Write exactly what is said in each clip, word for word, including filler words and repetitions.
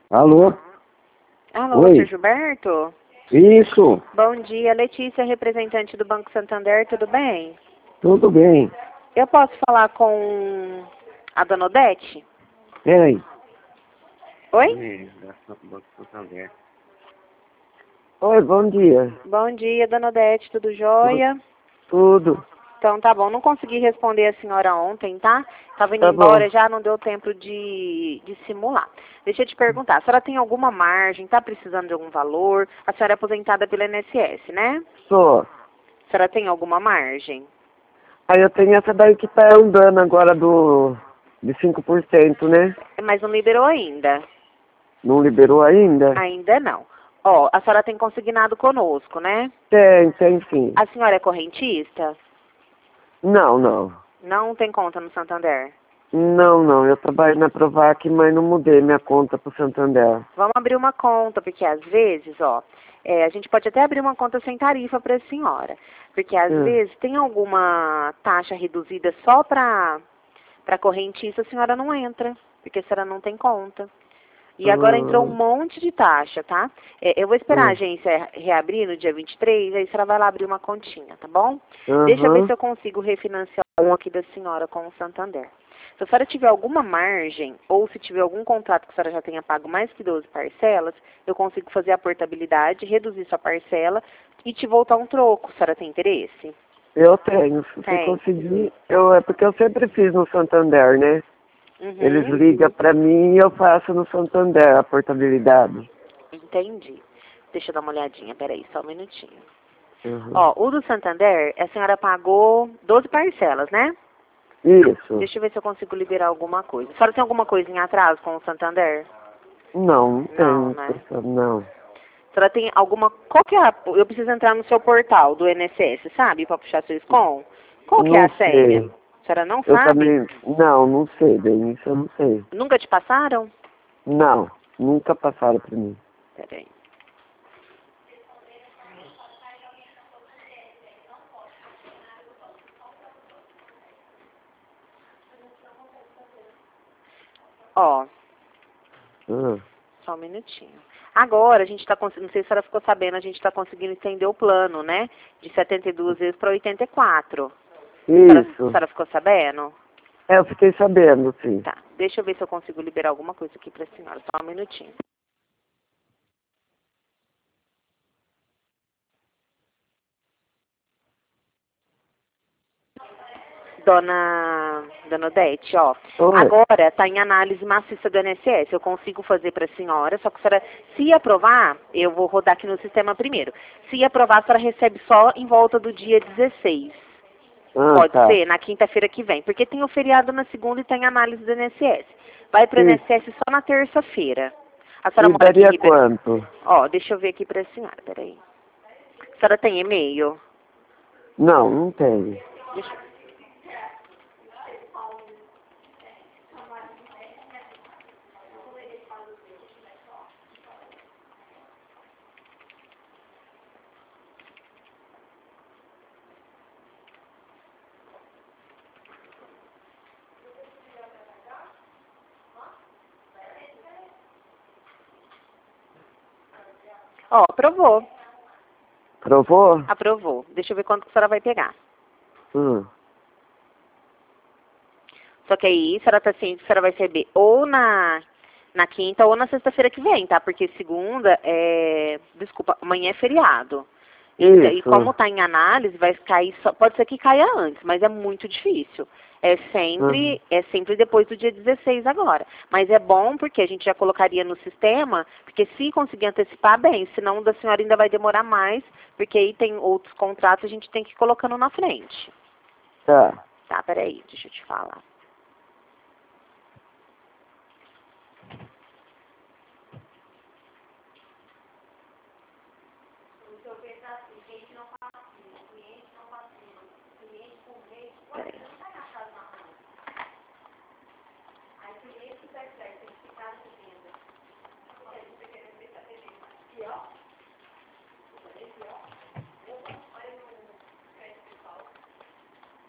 Alô? Alô, Oi? senhor Gilberto? Isso, Bom dia, Letícia, representante do Banco Santander, tudo bem? tudo bem. Eu posso falar com a dona Odete? Peraí. Oi? Oi, bom dia. Bom dia, dona Odete, tudo jóia? Tudo. Então tá bom, não consegui responder a senhora ontem, tá? Tava indo Tá bom. embora, já não deu tempo de, de simular. Deixa eu te perguntar, a senhora tem alguma margem, tá precisando de algum valor? A senhora é aposentada pelo I N S S, né? Só. A senhora tem alguma margem? Aí eu tenho essa daí que tá andando agora do de cinco por cento, né? Mas não liberou ainda. Não liberou ainda? Ainda não. Ó, a senhora tem consignado conosco, né? Tem, tem sim. A senhora é correntista? Não, não. Não tem conta no Santander? Não, não. Eu trabalho na Provac, mas não mudei minha conta pro Santander. Vamos abrir uma conta, porque às vezes, ó, é, a gente pode até abrir uma conta sem tarifa para a senhora. Porque às Hum. vezes tem alguma taxa reduzida só para para correntista, a senhora não entra, porque a senhora não tem conta. E agora entrou um Hum, monte de taxa, tá? É, eu vou esperar a hum. agência reabrir no dia vinte e três, aí a senhora vai lá abrir uma continha, tá bom? Deixa eu ver Aham. se eu consigo refinanciar um aqui da senhora com o Santander. Se a senhora tiver alguma margem, ou se tiver algum contrato que a senhora já tenha pago mais que doze parcelas, eu consigo fazer a portabilidade, reduzir sua parcela e te voltar um troco. A senhora tem interesse? Eu tenho. Se você Tem. conseguir, eu, é porque eu sempre fiz no Santander, né? Eles Uhum. ligam pra mim e eu faço no Santander a portabilidade. Entendi. Deixa eu dar uma olhadinha, peraí, só um minutinho. Uhum. Ó, o do Santander, a senhora pagou doze parcelas, né? Isso. Deixa eu ver se eu consigo liberar alguma coisa. A senhora tem alguma coisa em atraso com o Santander? Não, não Não, tem. né? Não. A senhora tem alguma... Qual que é a... Eu preciso entrar no seu portal do I N S S, sabe? Pra puxar seu SCOM. Qual que é Não a senha? sei. A senhora não Eu sabe? também. Não, não sei, bem, isso eu não sei. Nunca te passaram? Não, nunca passaram pra mim. Peraí. Ó, Ah, só um minutinho. Agora a gente está conseguindo, não sei se a senhora ficou sabendo, a gente está conseguindo estender o plano, né? De setenta e duas vezes para oitenta e quatro. A senhora, a isso. senhora ficou sabendo? É, eu fiquei sabendo, sim. Tá, deixa eu ver se eu consigo liberar alguma coisa aqui para a senhora. Só um minutinho. Dona, Dona Odete, ó, Oi. agora está em análise maciça do I N S S. Eu consigo fazer para a senhora, só que a senhora, se aprovar, eu vou rodar aqui no sistema primeiro. Se aprovar, a senhora recebe só em volta do dia dezesseis. Ah, Pode tá. ser, na quinta-feira que vem, porque tem o feriado na segunda e tem análise do I N S S. Vai para o Isso. I N S S só na terça-feira. A senhora E mora aqui em daria Ribeirão? quanto? Ó, deixa eu ver aqui para a senhora, peraí. A senhora tem e-mail? Não, não tem. Deixa... Ó, aprovou. Provou? Aprovou. Deixa eu ver quanto que a senhora vai pegar. Hum. Só que aí a senhora tá assim, a senhora vai receber ou na, na quinta ou na sexta-feira que vem, tá? Porque segunda é... Desculpa, amanhã é feriado. Então, e como Isso. está em análise, vai cair só, pode ser que caia antes, mas é muito difícil. É Uhum. sempre, é sempre depois do dia dezesseis agora. Mas é bom porque a gente já colocaria no sistema, porque se conseguir antecipar, bem, senão o da senhora ainda vai demorar mais, porque aí tem outros contratos, a gente tem que ir colocando na frente. Tá. Tá, peraí, deixa eu te falar. Peraí.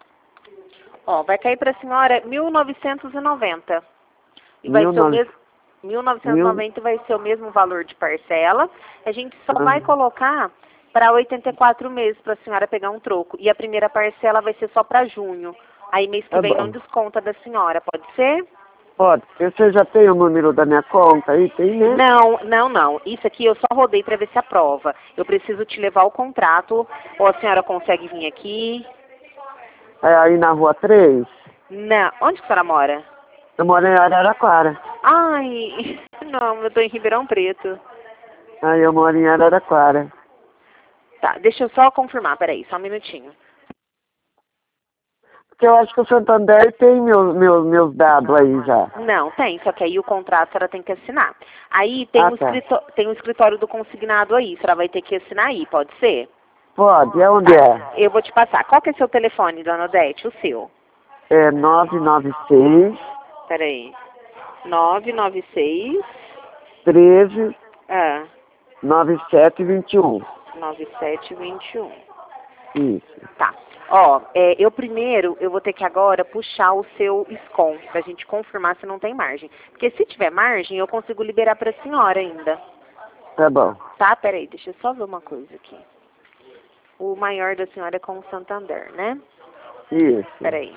Ó, vai cair para a senhora mil novecentos e noventa. E vai Mil ser o nove... mesmo. mil novecentos e noventa vai ser o mesmo valor de parcela. A gente só uhum. vai colocar para oitenta e quatro meses para a senhora pegar um troco. E a primeira parcela vai ser só para junho. Aí mês que Tá vem bom. não desconta da senhora, pode ser? Pode. Você já tem o número da minha conta aí? Tem, né? Não, não, não. Isso aqui eu só rodei para ver se aprova. Eu preciso te levar o contrato. Ou a senhora consegue vir aqui? É aí na rua três? Não. Onde que a senhora mora? Eu moro em Araraquara. Ai, não, eu tô em Ribeirão Preto. Aí eu moro em Araraquara. Tá, deixa eu só confirmar, peraí, só um minutinho. Porque eu acho que o Santander tem meus, meus, meus dados aí já. Não, tem, só que aí o contrato a senhora tem que assinar. Aí tem, Ah, o, tá. escrito, tem o escritório do consignado aí, a senhora vai ter que assinar aí, pode ser? Pode, é onde Tá, é? eu vou te passar. Qual que é seu telefone, dona Odete? O seu. É nove nove seis, Peraí. nove nove seis, treze, ah, nove sete vinte e um. nove sete dois um. Isso. Tá. Ó, é, eu primeiro, eu vou ter que agora puxar o seu SCOM, pra gente confirmar se não tem margem. Porque se tiver margem, eu consigo liberar pra senhora ainda. Tá bom. Tá, peraí, deixa eu só ver uma coisa aqui. O maior da senhora é com o Santander, né? Isso. Peraí.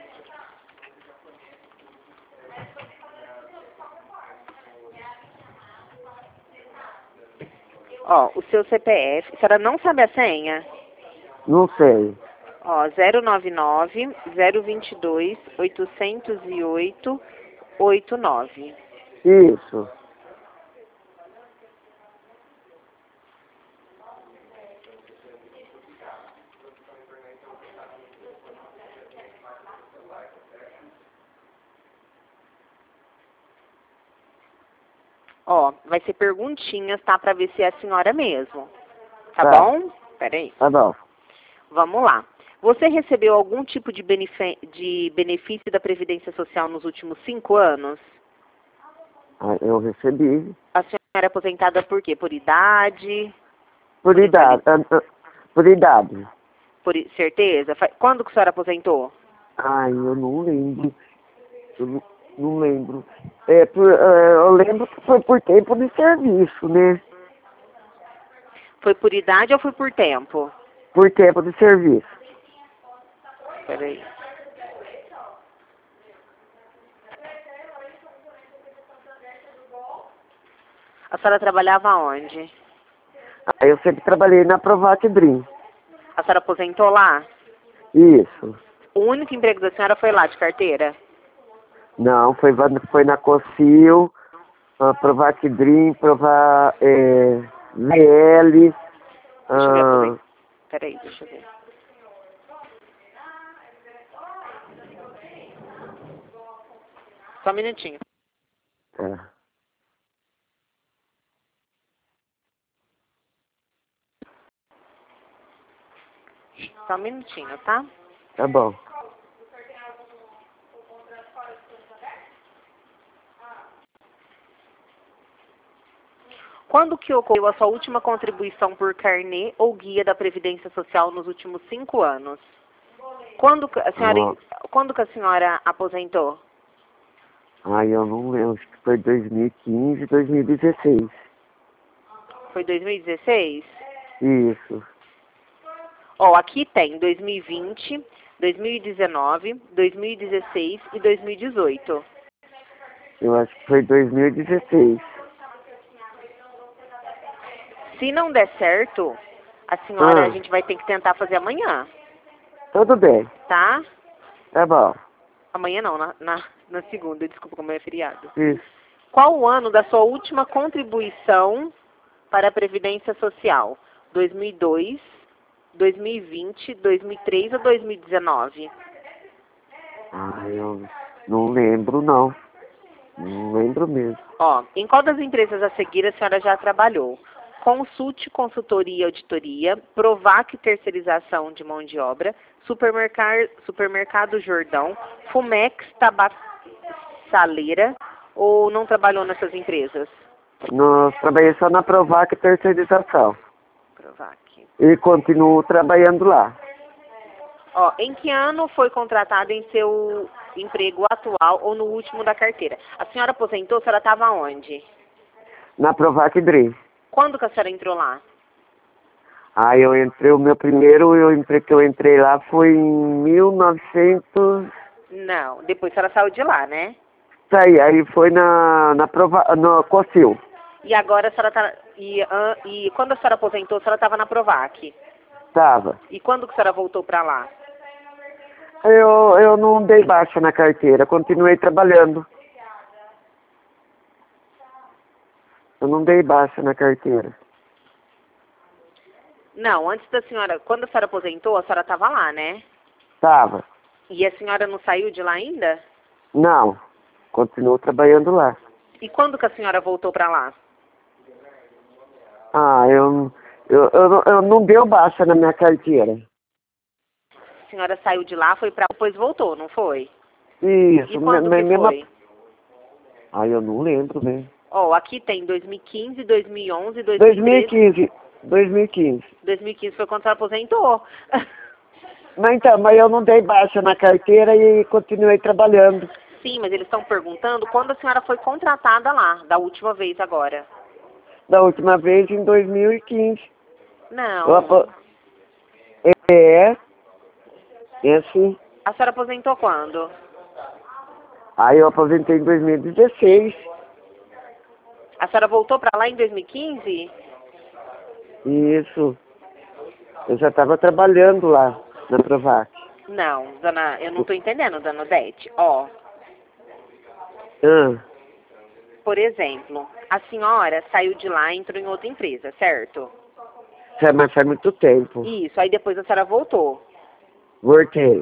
Ó, o seu C P F, a senhora não sabe a senha? Não sei. Ó, zero nove nove, zero dois dois, oito zero oito, oito nove. Isso. Ó, vai ser perguntinhas, tá? Pra ver se é a senhora mesmo. Tá, Tá. bom? Peraí. Tá bom. Vamos lá. Você recebeu algum tipo de, benefe- de benefício da Previdência Social nos últimos cinco anos? Ah, eu recebi. A senhora é aposentada por quê? Por idade? Por idade. ah, ah, Por idade. Por i- certeza? Fa- Quando que a senhora aposentou? Ai, eu não lembro. Eu não, não lembro. É, por, eh, eu lembro que foi por tempo de serviço, né? Foi por idade ou foi por tempo? Por tempo de serviço. Peraí. A senhora trabalhava onde? Ah, eu sempre trabalhei na Provac Dream. A senhora aposentou lá? Isso. O único emprego da senhora foi lá, de carteira? Não, foi, va- foi na Cocil, a Provac Dream, Prova, é, V L. Deixa eu ver a ah, aposen- Peraí, deixa eu ver. Só um minutinho. é. Só um minutinho, tá? Tá bom. Quando que ocorreu a sua última contribuição por carnê ou guia da Previdência Social nos últimos cinco anos? Quando que a senhora, Ó. quando que a senhora aposentou? Ai, eu não lembro. Acho que foi dois mil e quinze, dois mil e dezesseis. Foi dois mil e dezesseis? Isso. Ó, aqui tem dois mil e vinte, dois mil e dezenove, dois mil e dezesseis e dois mil e dezoito. Eu acho que foi dois mil e dezesseis. Se não der certo, a senhora, Ah. a gente vai ter que tentar fazer amanhã, Tudo bem. tá? Tá bom. Amanhã não, na, na, na segunda, desculpa, como é feriado. Isso. Qual o ano da sua última contribuição para a Previdência Social? dois mil e dois, dois mil e vinte, dois mil e três ou dois mil e dezenove? Ai, eu não lembro, não. Não lembro mesmo. Ó, em qual das empresas a seguir a senhora já trabalhou? Consulte Consultoria e Auditoria, Provac Terceirização de Mão de Obra, Supermercado, Supermercado Jordão, Fumex Tabassaleira, ou não trabalhou nessas empresas? Nós trabalhei só na Provac Terceirização. Provac. E continuo trabalhando lá. Ó, em que ano foi contratado em seu emprego atual ou no último da carteira. A senhora aposentou, a senhora estava onde? Na Provac Dre. Quando que a senhora entrou lá? Aí eu entrei, o meu primeiro eu entrei, que eu entrei lá foi em mil e novecentos... Não, depois a senhora saiu de lá, né? Aí, aí foi na, na Prova, no Cocil. E agora a senhora tá... E, ah, e quando a senhora aposentou, a senhora estava na Provac? Tava. E quando que a senhora voltou para lá? Eu, eu não dei baixa na carteira, continuei trabalhando. Eu não dei baixa na carteira. Não, antes da senhora... Quando a senhora aposentou, a senhora estava lá, né? Tava. E a senhora não saiu de lá ainda? Não, continuo trabalhando lá. E quando que a senhora voltou para lá? Ah, eu, eu, eu, não- eu não deu baixa na minha carteira. A senhora saiu de lá, foi para... Depois voltou, não foi? Isso, E quando me- que mesma... foi? Ah, eu não lembro, né? Ó, aqui tem dois mil e quinze, dois mil e onze, dois dois mil mil e e treze. quinze. dois mil e quinze. dois mil e quinze foi quando a senhora aposentou. Mas então, mas eu não dei baixa na carteira e continuei trabalhando. Sim, mas eles estão perguntando quando a senhora foi contratada lá, da última vez agora. Da última vez em dois mil e quinze. Não. Eu apo... É, é assim. A senhora aposentou quando? Aí eu aposentei em dois mil e dezesseis. A senhora voltou para lá em dois mil e quinze? Isso. Eu já estava trabalhando lá na Provac. Não, dona, eu não estou entendendo, dona Odete. Ó, Ah, por exemplo, a senhora saiu de lá e entrou em outra empresa, certo? já- mas faz muito tempo. Isso, aí depois a senhora voltou. Voltei.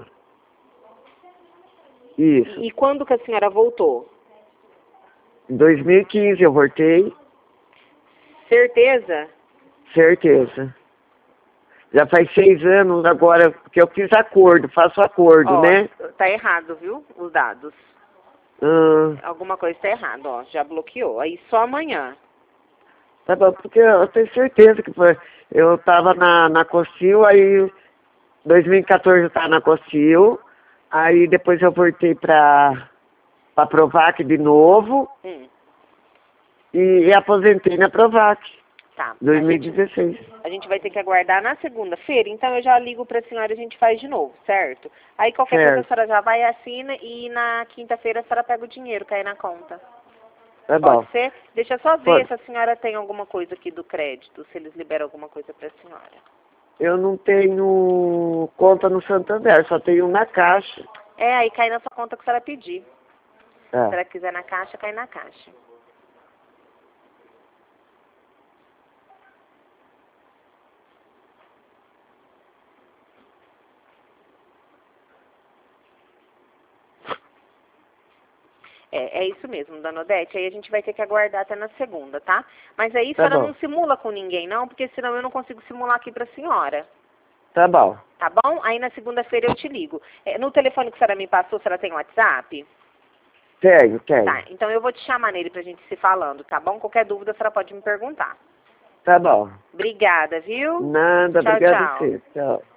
Isso. E, e quando que a senhora voltou? Em dois mil e quinze eu voltei. Certeza? Certeza. Já faz seis anos agora que eu fiz acordo, faço acordo, Ó, né? tá errado, viu? Os dados. Ah, Alguma coisa tá errada, ó. Já bloqueou. Aí só amanhã. tá bom, porque eu tenho certeza que foi. Eu tava na, na Cocil, aí dois mil e quatorze eu tava na Cocil, aí depois eu voltei pra, pra Provac de novo Hum, e, e aposentei na Provac, tá. A dois mil e gente, dezesseis. a gente vai ter que aguardar na segunda-feira, então eu já ligo pra senhora e a gente faz de novo, certo? Aí qualquer coisa a Certo. senhora já vai e assina e na quinta-feira a senhora pega o dinheiro que aí na conta. Tá bom. Pode ser? Deixa eu só ver Pode. se a senhora tem alguma coisa aqui do crédito, se eles liberam alguma coisa pra senhora. Eu não tenho conta no Santander, só tenho na Caixa. É, aí cai na sua conta que a senhora pedir. Se a É. senhora quiser na caixa, cai na caixa. É, é isso mesmo, dona Odete. Aí a gente vai ter que aguardar até na segunda, tá? Mas aí a Tá senhora bom. não simula com ninguém, não, porque senão eu não consigo simular aqui pra senhora. Tá bom. Tá bom? Aí na segunda-feira eu te ligo. É, no telefone que a senhora me passou, a senhora tem WhatsApp? Tenho, tenho. Tá, então eu vou te chamar nele pra gente se falando, tá bom? Qualquer dúvida a senhora pode me perguntar. Tá bom. Obrigada, viu? Nada, Tchau, obrigado tchau. a você. Tchau.